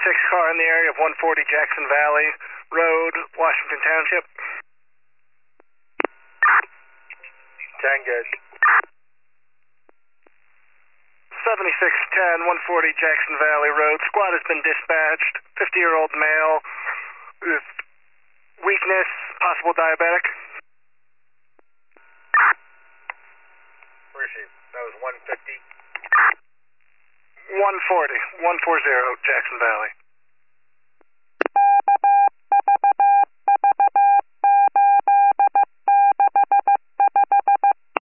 car in the area of 140 Jackson Valley Road, Washington Township. 10 good. 7610, 140 Jackson Valley Road. Squad has been dispatched. 50-year-old male with weakness, possible diabetic. Where is she? That was 150. 140 Jackson Valley.